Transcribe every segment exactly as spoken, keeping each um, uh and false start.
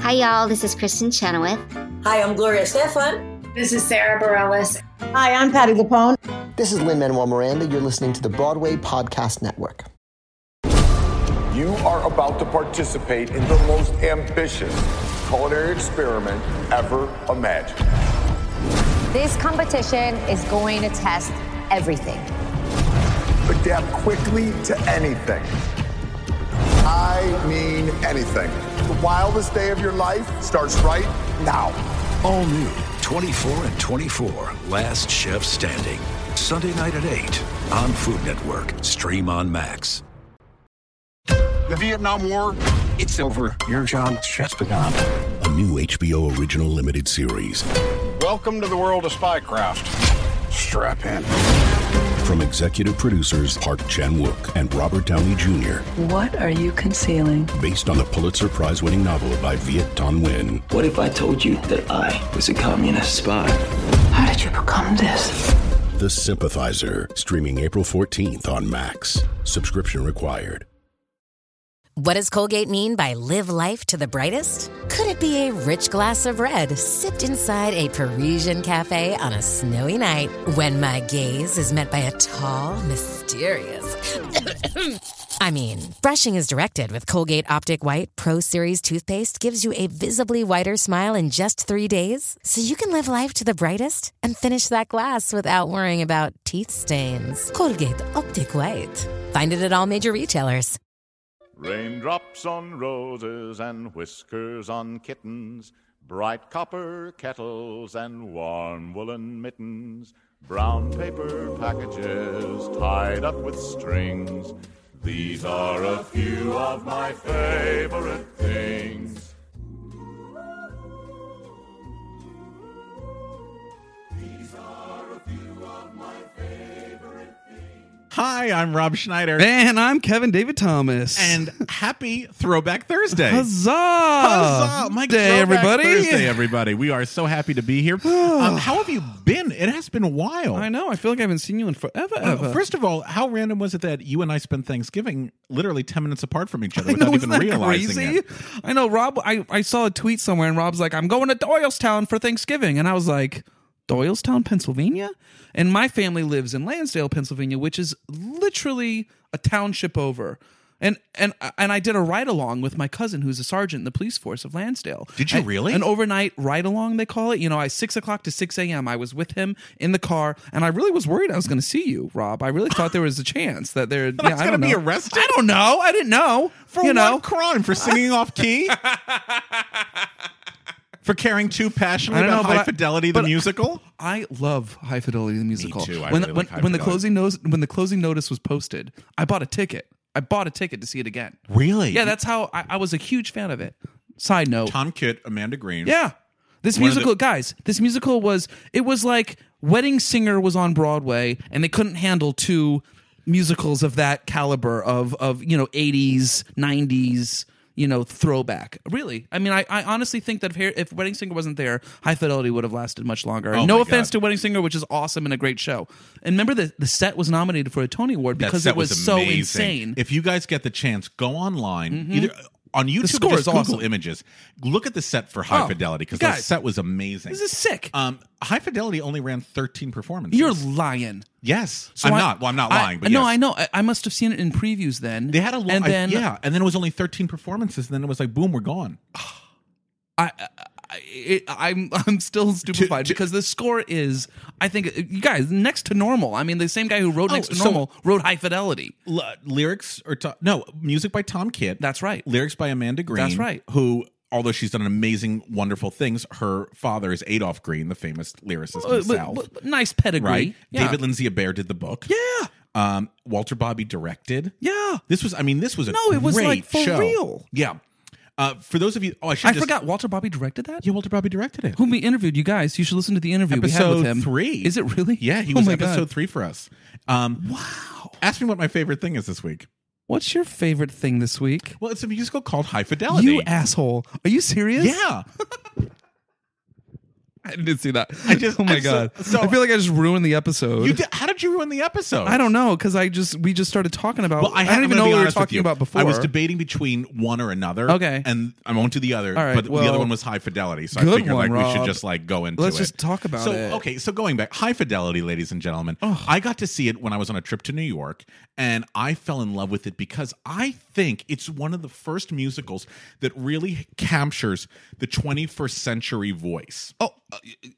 Hi, y'all. This is Kristen Chenoweth. Hi, I'm Gloria Estefan. This is Sarah Bareilles. Hi, I'm Patti LuPone. This is Lin-Manuel Miranda. You're listening to the Broadway Podcast Network. You are about to participate in the most ambitious culinary experiment ever imagined. This competition is going to test everything. Adapt quickly to anything. I mean anything. The wildest day of your life starts right now. All new, twenty-four and twenty-four, Last Chef Standing. Sunday night at eight on Food Network. Stream on Max. The Vietnam War, It's over. Your job just begun. A new H B O original limited series. welcome to the world of spycraft. Strap in. From executive producers Park Chan-wook and Robert Downey Junior What are you concealing? Based on the Pulitzer Prize-winning novel by Viet Thanh Nguyen. What if I told you that I was a communist spy? How did you become this? The Sympathizer. Streaming April fourteenth on Max. Subscription required. What does Colgate mean by live life to the brightest? Could it be a rich glass of red sipped inside a Parisian cafe on a snowy night when my gaze is met by a tall, mysterious... I mean, brushing is directed with Colgate Optic White Pro Series toothpaste gives you a visibly whiter smile in just three days, so you can live life to the brightest and finish that glass without worrying about teeth stains. Colgate Optic White. Find it at all major retailers. Raindrops on roses and whiskers on kittens, bright copper kettles and warm woolen mittens, brown paper packages tied up with strings. These are a few of my favorite things. These are a few of my favorite things. Hi, I'm Rob Schneider. And I'm Kevin David Thomas. And happy Throwback Thursday. Huzzah! Huzzah! My Day, everybody. Thursday, everybody. We are so happy to be here. um, how have you been? It has been a while. I know. I feel like I haven't seen you in forever. Uh, ever. first of all, how random was it that you and I spent Thanksgiving literally ten minutes apart from each other I without know, even isn't that realizing crazy? it? I know, Rob. I, I saw a tweet somewhere, and Rob's like, I'm going to Doylestown for Thanksgiving. And I was like, Doylestown, Pennsylvania? And my family lives in Lansdale, Pennsylvania, which is literally a township over. And and and I did a ride along with my cousin, who's a sergeant in the police force of Lansdale. Did you I, really? An overnight ride along, they call it. You know, I six o'clock to six a.m. I was with him in the car, and I really was worried I was going to see you, Rob. I really thought there was a chance that there. That yeah, I was I going to don't be know. arrested? I don't know. I didn't know. For you what know, crime? For singing off key? For caring too passionately I don't know, about but High I- Fidelity, the but musical? I love High Fidelity, the musical. too. I when really when, like High when the Fidelity. closing notice when the closing notice was posted, I bought a ticket. I bought a ticket to see it again. Really? Yeah, that's how I, I was a huge fan of it. Side note. Tom Kitt, Amanda Green. Yeah. This One of musical, the- guys, this musical was, it was like Wedding Singer was on Broadway, and they couldn't handle two musicals of that caliber of, of you know, eighties, nineties, you know, throwback. Really. I mean, I, I honestly think that if, Har- if Wedding Singer wasn't there, High Fidelity would have lasted much longer. Oh no my offense God. to Wedding Singer, which is awesome and a great show. And remember, the, the set was nominated for a Tony Award That because set it was, so amazing. insane. If you guys get the chance, go online. Mhm. Either on YouTube score or is just Google awesome. images. Look at the set for High Oh, Fidelity because the guys, set was amazing. This is sick. Um, High Fidelity only ran thirteen performances. You're lying. Yes. So I'm I- not. Well, I'm not I- lying, but no, yes. I know. I, I must have seen it in previews then. They had a long, and then yeah, and then it was only thirteen performances, and then it was like, boom, we're gone. I, I it, I'm I'm still stupefied To- to- because the score is, I think, you guys, next to normal. I mean, the same guy who wrote Oh, Next to so- Normal wrote High Fidelity. L- lyrics or to- no music by Tom Kitt. That's right. Lyrics by Amanda Green. That's right. Who, although she's done amazing, wonderful things, her father is Adolph Green, the famous lyricist Uh, himself. but- but nice pedigree. Right. Yeah. David Lindsay Abaire did the book. Yeah. Um, Walter Bobby directed. Yeah. This was, I mean, this was a No, it was, great like, for show. real. Yeah. Uh, for those of you, oh, I should I just, forgot Walter Bobby directed that. Yeah, Walter Bobby directed it. Whom we interviewed, you guys. You should listen to the interview we had Episode with him. three. Is it really? Yeah, he Oh was my episode God. three for us. Um, Wow. Ask me what my favorite thing is this week. What's your favorite thing this week? Well, it's a musical called High Fidelity. You asshole. Are you serious? Yeah. I didn't see that. I just oh my I- so- god! so- I feel like I just ruined the episode. You did, how did you ruin the episode? I don't know because I just we just started talking about. Well, I, I had, don't I'm even gonna know be what we were honest with talking you. about before. I was debating between one or another. Okay. and I won't do the other. All right, but well, the other one was High Fidelity, so I good figured one, like we should Rob. just like go into Let's it. just talk about so, it. Okay, so going back, High Fidelity, ladies and gentlemen, I got to see it when I was on a trip to New York, and I fell in love with it because I think it's one of the first musicals that really captures the twenty-first century voice. Oh, uh,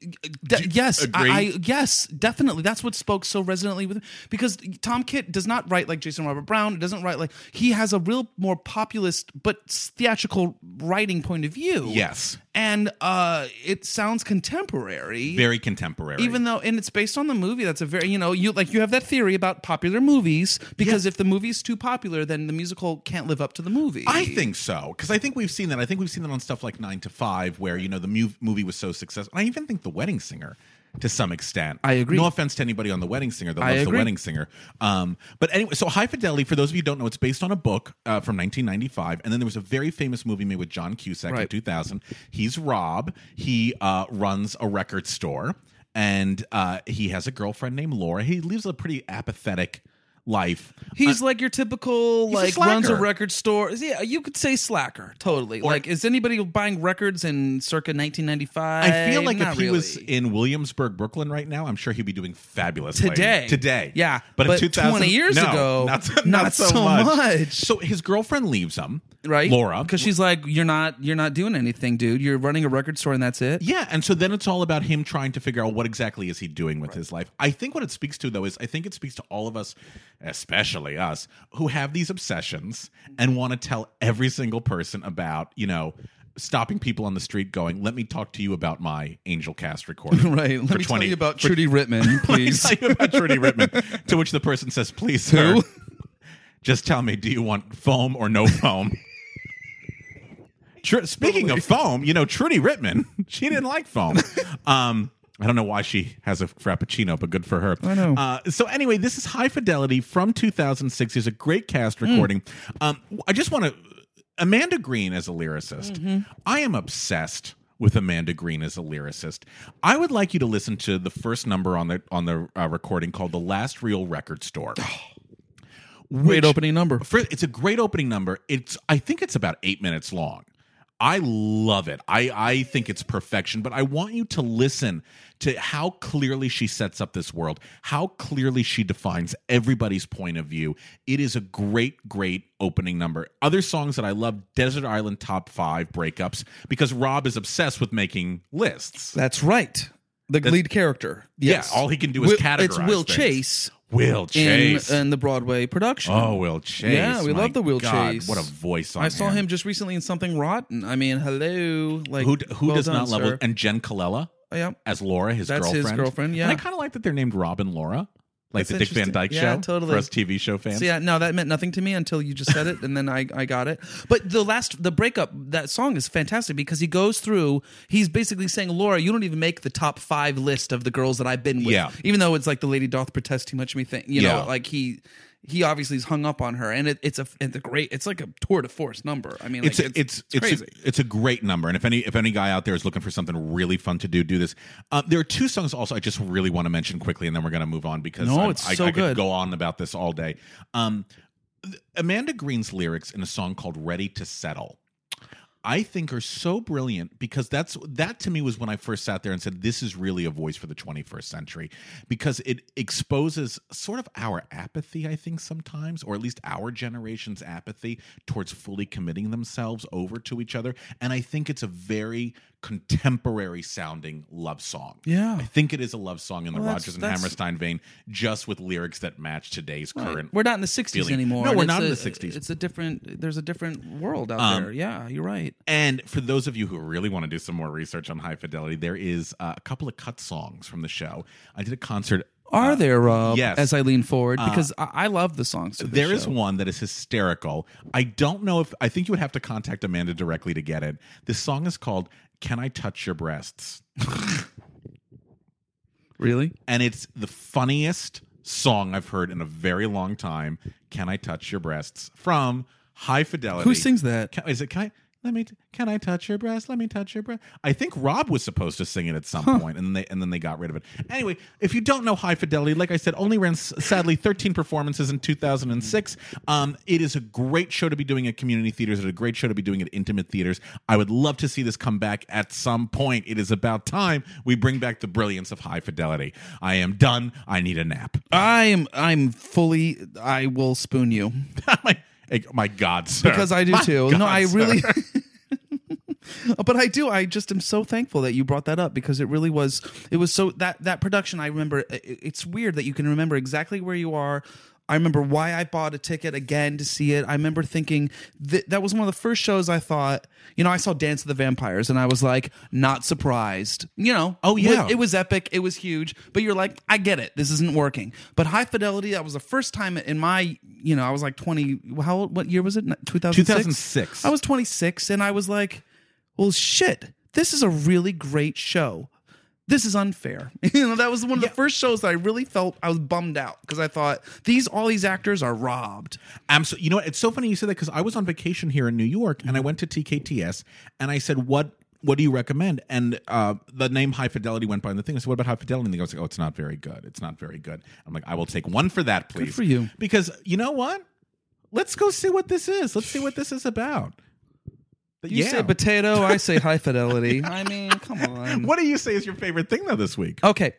de- yes, agree? I, I yes, definitely. That's what spoke so resonantly with because Tom Kitt does not write like Jason Robert Brown. Doesn't write like he has a real more populist but theatrical writing point of view. Yes, and uh, it sounds contemporary, very contemporary. Even though, and it's based on the movie. That's a very you know you like you have that theory about popular movies because if the movie's too popular, then the musical can't live up to the movie. I think so because I think we've seen that. I think we've seen that on stuff like Nine to Five, where you know the mu- movie was so successful. I even think The Wedding Singer, to some extent. I agree. No offense to anybody on The Wedding Singer that I loves The agree. Wedding Singer. Um, but anyway, so High Fidelity, for those of you who don't know, it's based on a book uh, from nineteen ninety-five, and then there was a very famous movie made with John Cusack in Right. two thousand. He's Rob. He uh, runs a record store, and uh, he has a girlfriend named Laura. He lives a pretty apathetic life. He's like your typical he's a like runs a slacker. record store. Yeah, you could say slacker. Totally. Or- like, is anybody buying records in circa nineteen ninety-five? I feel like Not if he really. was in Williamsburg, Brooklyn right now, I'm sure he'd be doing fabulously. Today. Today. Yeah, But, but in two thousand, twenty years no, ago, not, so- not not so, so much. much. So his girlfriend leaves him, right, Laura. because she's like, you're not, you're not doing anything, dude. You're running a record store, and that's it. Yeah, and so then it's all about him trying to figure out what exactly is he doing with his life. I think what it speaks to, though, is I think it speaks to all of us, especially us, who have these obsessions and want to tell every single person about, you know, stopping people on the street going, let me talk to you about my Angel Cast recording. Right. Let for me twenty tell you about for- Trudy Rittman, please. Let me tell you about Trudy Rittman. To which the person says, please, sir, Who? just tell me, do you want foam or no foam? Tr- Speaking of foam, you know, Trudy Rittman, she didn't like foam. Um, I don't know why she has a frappuccino, but good for her. I know. Uh, so anyway, this is High Fidelity from two thousand six. There's a great cast recording. Mm. Um, I just want to, Amanda Green as a lyricist. Mm-hmm. I am obsessed with Amanda Green as a lyricist. I would like you to listen to the first number on the on the uh, recording called "The Last Real Record Store." Great Which- opening number. for, it's a great opening number. It's I think it's about eight minutes long. I love it. I, I think it's perfection, but I want you to listen to how clearly she sets up this world, how clearly she defines everybody's point of view. It is a great, great opening number. Other songs that I love, Desert Island Top five Breakups, because Rob is obsessed with making lists. That's right. The That's- lead character. Yes. Yeah, all he can do is Will- categorize It's Will things. Chase. Will Chase. In, in the Broadway production. Oh, Will Chase. Yeah, we My love the Will God, Chase. what a voice on I saw him just recently in Something Rotten. I mean, hello. Like, Who, who well does done, not love sir. Will? And Jen Colella Yeah. as Laura, his That's his girlfriend. girlfriend, yeah. And I kind of like that they're named Rob and Laura. Like That's the Dick Van interesting. Dyke Yeah, Show totally. for us T V show fans. So yeah, no, that meant nothing to me until you just said it, and then I, I got it. But the last, the breakup, that song is fantastic because he goes through. He's basically saying, Laura, you don't even make the top five list of the girls that I've been with. Yeah. Even though it's like the lady doth protest too much of me thing. You Yeah. know, like he. He obviously is hung up on her, and it, it's a it's a great. It's like a tour de force number. I mean, like, It's a, it's it's crazy. a, it's a great number, and if any if any guy out there is looking for something really fun to do, do this. Uh, there are two songs also I just really want to mention quickly, and then we're going to move on because No, I, it's I, so I could good. go on about this all day. Um, Amanda Green's lyrics in a song called "Ready to Settle," I think are so brilliant because that's that to me was when I first sat there and said this is really a voice for the twenty-first century because it exposes sort of our apathy, I think sometimes, or at least our generation's apathy towards fully committing themselves over to each other. And I think it's a very contemporary sounding love song. Yeah. I think it is a love song in the Well, that's- Rodgers and that's- Hammerstein vein, just with lyrics that match today's Right. current. We're not in the sixties feeling. anymore. No, and we're it's not in a- the sixties. It's a different. There's a different world out Um, there. Yeah, you're right. And for those of you who really want to do some more research on High Fidelity, there is uh, a couple of cut songs from the show. I did a concert. Are uh, there, Rob? Yes. As I lean forward, Uh, because I, I love the songs. To this There is show. one that is hysterical. I don't know if I think you would have to contact Amanda directly to get it. This song is called "Can I Touch Your Breasts?" Really? And it's the funniest song I've heard in a very long time. "Can I Touch Your Breasts?" from High Fidelity. Who sings that? Can, is it? Can I? Let me. T- can I touch your breast? Let me touch your breast. I think Rob was supposed to sing it at some Huh. point, and then they and then they got rid of it. Anyway, if you don't know High Fidelity, like I said, only ran s- sadly thirteen performances in two thousand six. Um, it is a great show to be doing at community theaters. It's a great show to be doing at intimate theaters. I would love to see this come back at some point. It is about time we bring back the brilliance of High Fidelity. I am done. I need a nap. I'm I'm fully. I will spoon you. my, my God, sir. Because I do My too. God, no, I sir. really. But I do. I just am so thankful that you brought that up because it really was. It was so that that production. I remember. It, it's weird that you can remember exactly where you are. I remember why I bought a ticket again to see it. I remember thinking that that was one of the first shows I thought. You know, I saw Dance of the Vampires, and I was like, not surprised. You know, Oh, yeah. it was epic. It was huge. But you're like, I get it. This isn't working. But High Fidelity, that was the first time in my. You know, I was like twenty. How old? What year was it? two thousand six two thousand six. I was twenty-six, and I was like, well, shit, this is a really great show. This is unfair. You know, that was one of the first shows that I really felt I was bummed out because I thought these all these actors are robbed. Absolutely. You know what? It's so funny you said that because I was on vacation here in New York and I went to T K T S and I said, what what do you recommend? And uh, the name High Fidelity went by in the thing. I said, what about High Fidelity? And they go, oh, it's not very good. It's not very good. I'm like, I will take one for that, please. Good for you. Because you know what? Let's go see what this is. Let's see what this is about. You yeah. say potato, I say High Fidelity. I mean, come on. What do you say is your favorite thing, though, this week? Okay.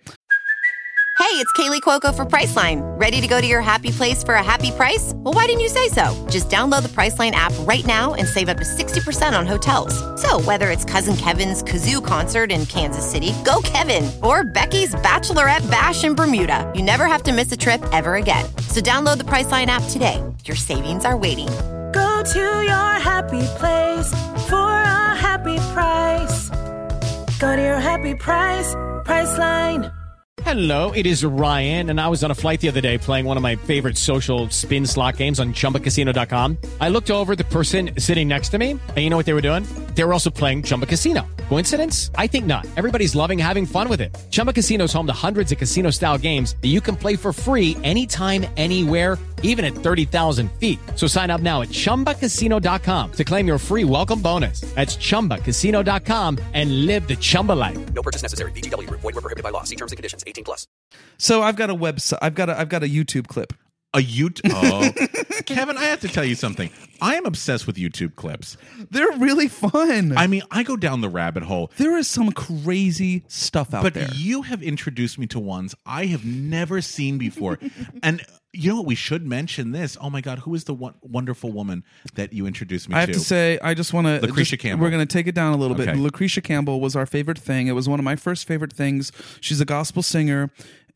Hey, it's Kaylee Cuoco for Priceline. Ready to go to your happy place for a happy price? Well, why didn't you say so? Just download the Priceline app right now and save up to sixty percent on hotels. So whether it's Cousin Kevin's Kazoo Concert in Kansas City, go Kevin, or Becky's Bachelorette Bash in Bermuda, you never have to miss a trip ever again. So download the Priceline app today. Your savings are waiting. Go to your happy place for a happy price. Go to your happy price, Priceline. Hello, it is Ryan, and I was on a flight the other day playing one of my favorite social spin slot games on Chumba Casino dot com. I looked over at the person sitting next to me, and you know what they were doing? They were also playing Chumba Casino. Coincidence? I think not. Everybody's loving having fun with it. Chumba Casino is home to hundreds of casino-style games that you can play for free anytime, anywhere, even at thirty thousand feet. So sign up now at Chumba Casino dot com to claim your free welcome bonus. That's Chumba Casino dot com and live the Chumba life. No purchase necessary. V G W. Void where prohibited by law. See terms and conditions. eighteen plus. So I've got a website. I've got a, I've got a YouTube clip. A YouTube? Oh, Kevin, I have to tell you something. I am obsessed with YouTube clips. They're really fun. I mean, I go down the rabbit hole. There is some crazy stuff out but there. But you have introduced me to ones I have never seen before. And you know what? We should mention this. Oh my God, who is the one, wonderful woman that you introduced me I to? have to say, I just want to. Lucretia Campbell. We're going to take it down a little Okay. bit. Lucretia Campbell was our favorite thing. It was one of my first favorite things. She's a gospel singer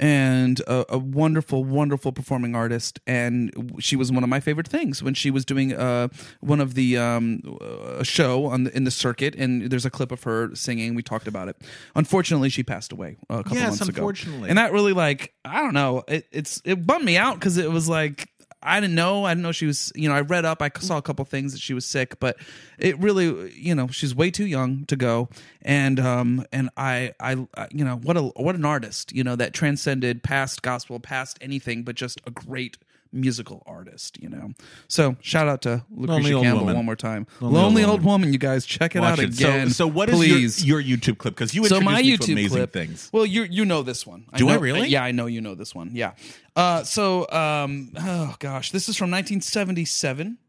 and a, a wonderful, wonderful performing artist. And she was one of my favorite things when she was doing uh, one of the um, a show on the, in the circuit. And there's a clip of her singing. We talked about it. Unfortunately, she passed away a couple Yes, months ago. unfortunately. And that really, like, I don't know. It, it's it bummed me out because it was like. I didn't know. I didn't know she was, you know, I read up. I saw a couple things that she was sick, but it really, you know, she's way too young to go. And, um, and I, I, you know, what a, what an artist, you know, that transcended past gospel, past anything, but just a great musical artist, you know. So shout out to Lonely Lucretia Old Campbell Woman. one more time. Lonely Lonely, Old Old Woman. Woman, you guys, check it Watch out it. So- again. So, what is please. your, your YouTube clip? Because you So introduced my me to YouTube amazing clip, things. Well, you you know this one. Do I know, really? Yeah, I know you know this one. Yeah. Uh, so, um, oh gosh, this is from nineteen seventy-seven.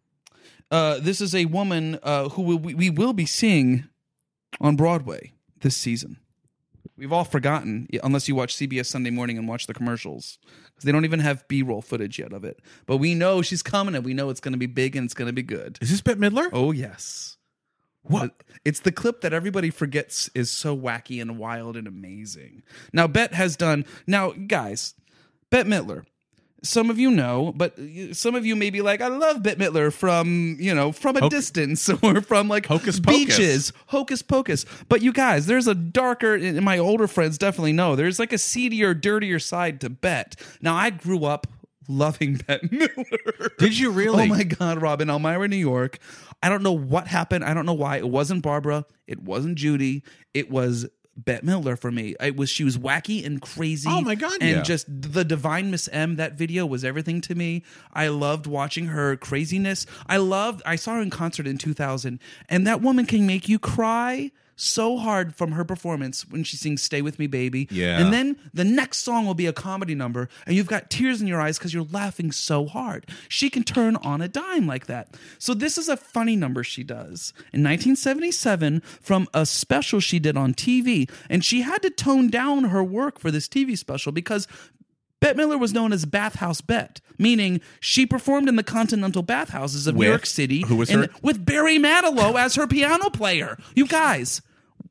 Uh, this is a woman uh, who will, we, we will be seeing on Broadway this season. We've all forgotten, unless you watch C B S Sunday Morning and watch the commercials, because they don't even have B-roll footage yet of it. But we know she's coming, and we know it's going to be big and it's going to be good. Is this Bette Midler? Oh yes. What? It's the clip that everybody forgets is so wacky and wild and amazing. Now, Bette has done. Now, guys, Bette Midler. Some of you know, but some of you may be like, I love Bette Midler from, you know, from a Hoc- distance or from like Hocus Pocus. beaches, Hocus Pocus. But you guys, there's a darker, and my older friends definitely know, there's like a seedier, dirtier side to Bette. Now, I grew up loving Bette Midler. Did you really? Oh my God, Rob, in Elmira, New York. I don't know what happened. I don't know why. It wasn't Barbara. It wasn't Judy. It was Bette Midler for me. It was she was wacky and crazy. Oh my God, and yeah. just the Divine Miss M. That video was everything to me. I loved watching her craziness. I loved. I saw her in concert in two thousand, and that woman can make you cry so hard from her performance when she sings "Stay With Me, Baby." Yeah. And then the next song will be a comedy number, and you've got tears in your eyes because you're laughing so hard. She can turn on a dime like that. So this is a funny number she does in nineteen seventy-seven from a special she did on T V, and she had to tone down her work for this T V special because Bette Midler was known as Bathhouse Bette, meaning she performed in the continental bathhouses of With- New York City. who was in- her? With Barry Manilow as her piano player. You guys,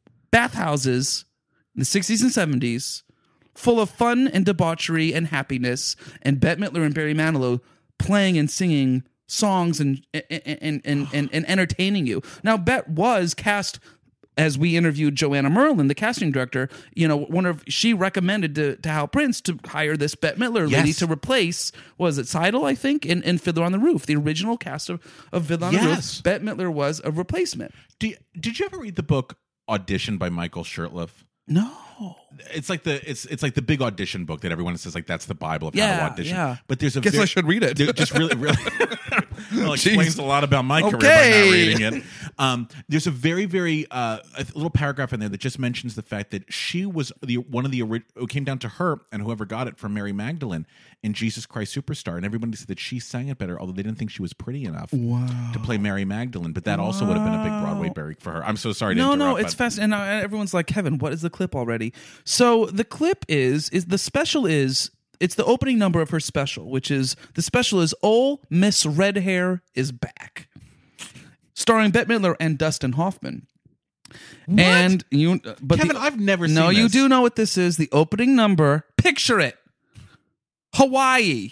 bathhouses in the sixties and seventies, full of fun and debauchery and happiness, and Bette Midler and Barry Manilow playing and singing songs and and and and, and, and entertaining you. Now, Bette was cast. As we interviewed Joanna Merlin, the casting director, you know, one of she recommended to, to Hal Prince to hire this Bette Midler lady Yes. to replace, was it Seidel, I think, in, in Fiddler on the Roof, the original cast of, of Fiddler on the Yes. Roof. Bette Midler was a replacement. Do you, did you ever read the book Audition by Michael Shurtleff? No. It's like the it's it's like the big audition book that everyone says like that's the Bible of how Yeah, to audition. yeah. But there's a Guess very- I should read it. there- Just really, really, well, it Jeez. explains a lot about my career by Okay. not reading it. Um, there's a very, very uh, a little paragraph in there that just mentions the fact that she was the one of the ori- it came down to her and whoever got it from Mary Magdalene in Jesus Christ Superstar, and everybody said that she sang it better, although they didn't think she was pretty enough Wow. to play Mary Magdalene. But that also would have been a big Broadway break for her. I'm so sorry to No, interrupt. no, it's but- fast. And uh, everyone's like, Kevin, what is the clip already? So the clip is is the special is it's the opening number of her special, which is the special is "Ol' Miss Red Hair is Back," starring Bette Midler and Dustin Hoffman. What? And you, but Kevin, the, I've never no, seen you this. do know what this is. The opening number. Picture it: Hawaii,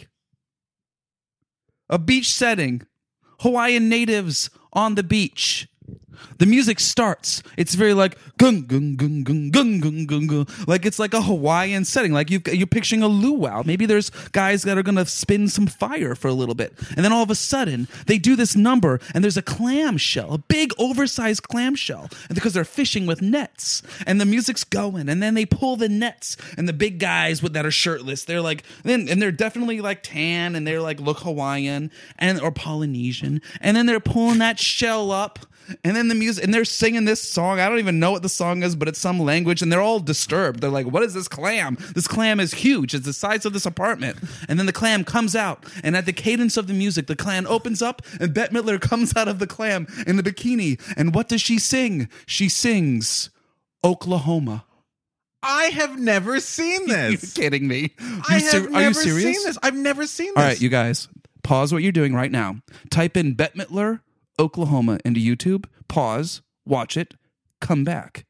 a beach setting, Hawaiian natives on the beach. The music starts. It's very like gung gung gung gung gung gung gung gung. Like it's like a Hawaiian setting. Like you've, you're picturing a luau. Maybe there's guys that are gonna spin some fire for a little bit, and then all of a sudden they do this number, and there's a clam shell, a big oversized clam shell, and because they're fishing with nets, and the music's going, and then they pull the nets, and the big guys with that are shirtless. They're like, then and they're definitely like tan, and they're like look Hawaiian and or Polynesian, and then they're pulling that shell up. And then the music, and they're singing this song. I don't even know what the song is, but it's some language, and they're all disturbed. They're like, what is this clam? This clam is huge. It's the size of this apartment. And then the clam comes out, and at the cadence of the music, the clam opens up, and Bette Midler comes out of the clam in the bikini. And what does she sing? She sings Oklahoma. I have never seen this. You're kidding me. I You ser- have are you never serious? seen this. I've never seen this. All right, you guys, pause what you're doing right now. Type in Bette Midler, Oklahoma into YouTube. Pause, watch it, come back.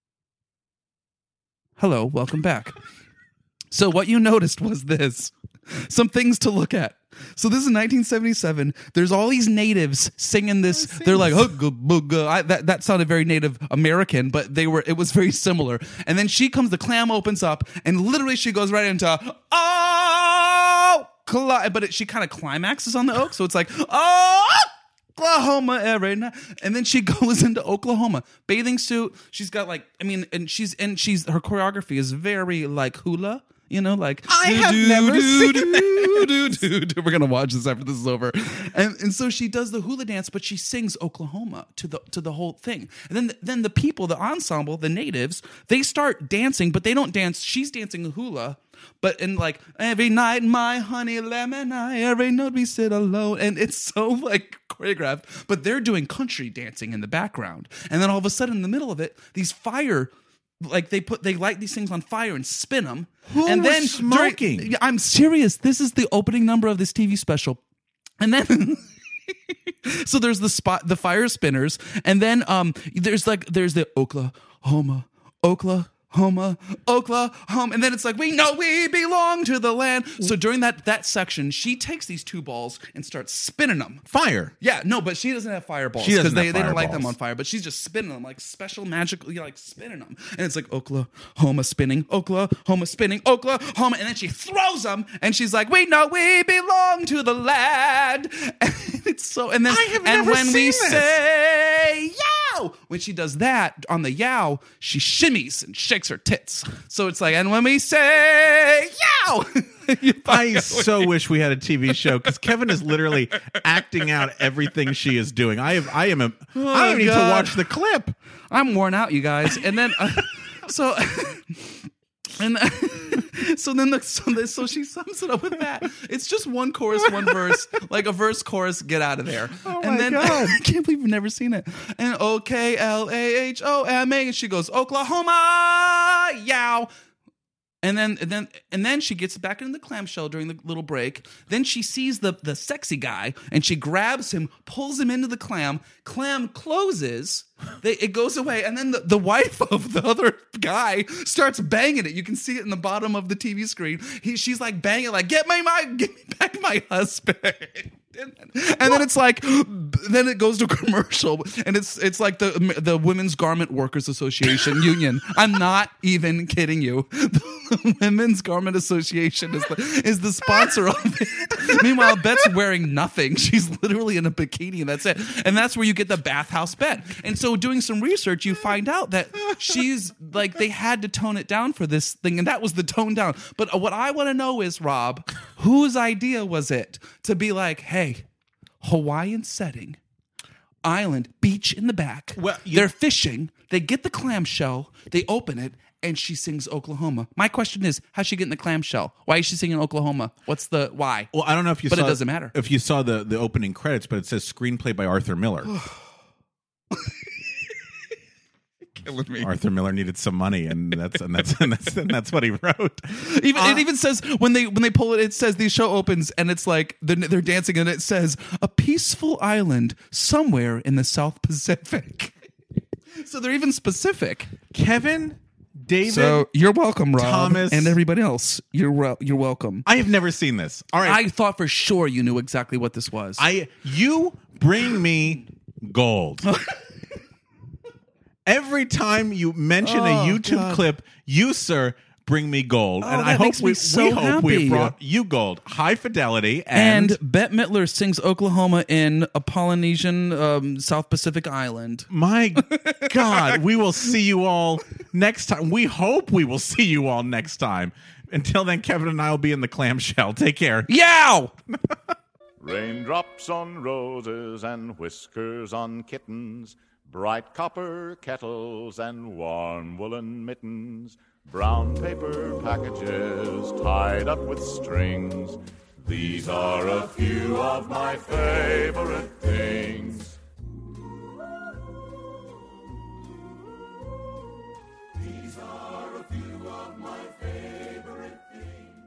Hello, welcome back. So what you noticed was this. Some things to look at. So this is nineteen seventy-seven. There's all these natives singing this. They're like, hugga bugga. I, that that sounded very Native American, but they were. It was very similar. And then she comes. The clam opens up, and literally she goes right into oh, cli-, but it, she kind of climaxes on the oak. So it's like oh. Oklahoma every night, and then she goes into Oklahoma bathing suit. She's got like, I mean, and she's and she's her choreography is very like hula. You know, like I have never seen do, do, do, do. We're gonna watch this after this is over, and and so she does the hula dance, but she sings Oklahoma to the to the whole thing, and then then the people, the ensemble, the natives, they start dancing, but they don't dance. She's dancing hula, but in like every night, my honey lemon, I every note we sit alone, and it's so like choreographed, but they're doing country dancing in the background, and then all of a sudden, in the middle of it, these fire. Like they put, they light these things on fire and spin them. Who and was then smoking? During, I'm serious. This is the opening number of this T V special, and then so there's the spot, the fire spinners, and then um, there's like there's the Oklahoma, Oklahoma. Homa, Oklahoma, and then it's like we know we belong to the land. So during that that section, she takes these two balls and starts spinning them. Fire. Yeah, no, but she doesn't have fireballs She doesn't because they, have they don't light them fireballs. on fire. But she's just spinning them like special magical, you know, like spinning them, and it's like Oklahoma spinning, Oklahoma spinning, Oklahoma, and then she throws them, and she's like, "We know we belong to the land." And it's so, and then I have and never when we seen this. say yow. When she does that on the yow, she shimmies and shakes her tits. So it's like, and when we say yow. I so wish we had a T V show because Kevin is literally acting out everything she is doing. I have, I am, a, Oh, I don't need God. to watch the clip. I'm worn out, you guys. And then, uh, so, and so then, the, so, the, so she sums it up with that. It's just one chorus, one verse, like a verse, chorus. Get out of there. Oh and my then God. I can't believe you've never seen it. And O K L A H O M A, and she goes Oklahoma, yow. And then, and then, and then she gets back into the clamshell during the little break. Then she sees the the sexy guy, and she grabs him, pulls him into the clam. Clam closes. They, it goes away, and then the, the wife of the other guy starts banging it. You can see it in the bottom of the T V screen. He, she's like banging, like get me my, get me back my husband. And, and then it's like, then it goes to commercial, and it's it's like the the Women's Garment Workers Association union. I'm not even kidding you. The Women's Garment Association is the is the sponsor of it. Meanwhile, Bette's wearing nothing. She's literally in a bikini, and that's it. And that's where you get the bathhouse Bet. And so, doing some research, you find out that she's like they had to tone it down for this thing, and that was the tone down. But what I want to know is, Rob, whose idea was it to be like, hey, Hawaiian setting, island, beach in the back. Well, you- they're fishing. They get the clamshell. They open it, and she sings Oklahoma. My question is, how's she getting the clamshell? Why is she singing Oklahoma? What's the why? Well, I don't know if you but saw, it doesn't matter. If you saw the, the opening credits, but it says screenplay by Arthur Miller. Killing me. Arthur Miller needed some money, and that's and that's and that's and that's what he wrote. Even Uh, it even says when they when they pull it, it says the show opens and it's like they're, they're dancing and it says a peaceful island somewhere in the South Pacific. So they're even specific. Kevin, David, So you're welcome, Rob, Thomas, and everybody else. You're wel- you're welcome. I have never seen this. All right, I thought for sure you knew exactly what this was. I you bring me gold. Every time you mention Oh, a YouTube God. clip, you, sir, bring me gold. Oh, and that I hope makes me we, so we hope we happy. have brought you gold. High fidelity and, and Bette Midler sings Oklahoma in a Polynesian um, South Pacific island. my God, we will see you all next time. We hope we will see you all next time. Until then, Kevin and I will be in the clamshell. Take care. Yow! Raindrops on roses and whiskers on kittens, bright copper kettles and warm woolen mittens, brown paper packages tied up with strings. These are a few of my favorite things. These are a few of my favorite things.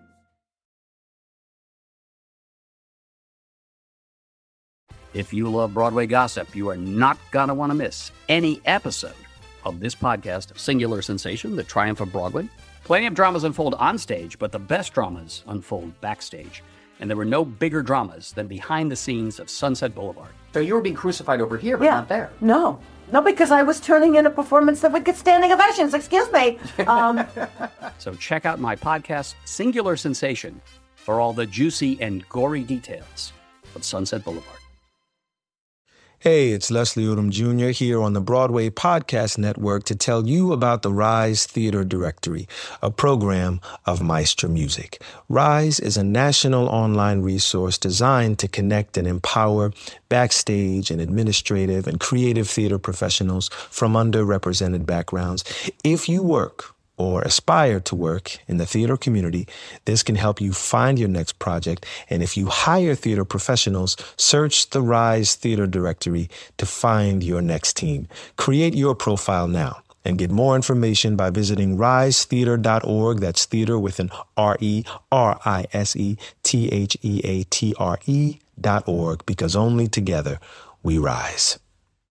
If you love Broadway gossip, you are not going to want to miss any episode of this podcast, Singular Sensation, The Triumph of Broadway. Plenty of dramas unfold on stage, but the best dramas unfold backstage. And there were no bigger dramas than behind the scenes of Sunset Boulevard. So you were being crucified over here, but Yeah. not there. No. No, because I was turning in a performance that would get standing ovations. Excuse me. Um, So check out my podcast, Singular Sensation, for all the juicy and gory details of Sunset Boulevard. Hey, it's Leslie Odom Junior here on the Broadway Podcast Network to tell you about the Rise Theater Directory, a program of Maestro Music. Rise is a national online resource designed to connect and empower backstage and administrative and creative theater professionals from underrepresented backgrounds. If you work or aspire to work in the theater community, this can help you find your next project. And if you hire theater professionals, search the Rise Theater Directory to find your next team. Create your profile now and get more information by visiting rise theater dot org. That's theater with an R E, R I S E, T H E A T R E dot org, because only together we rise.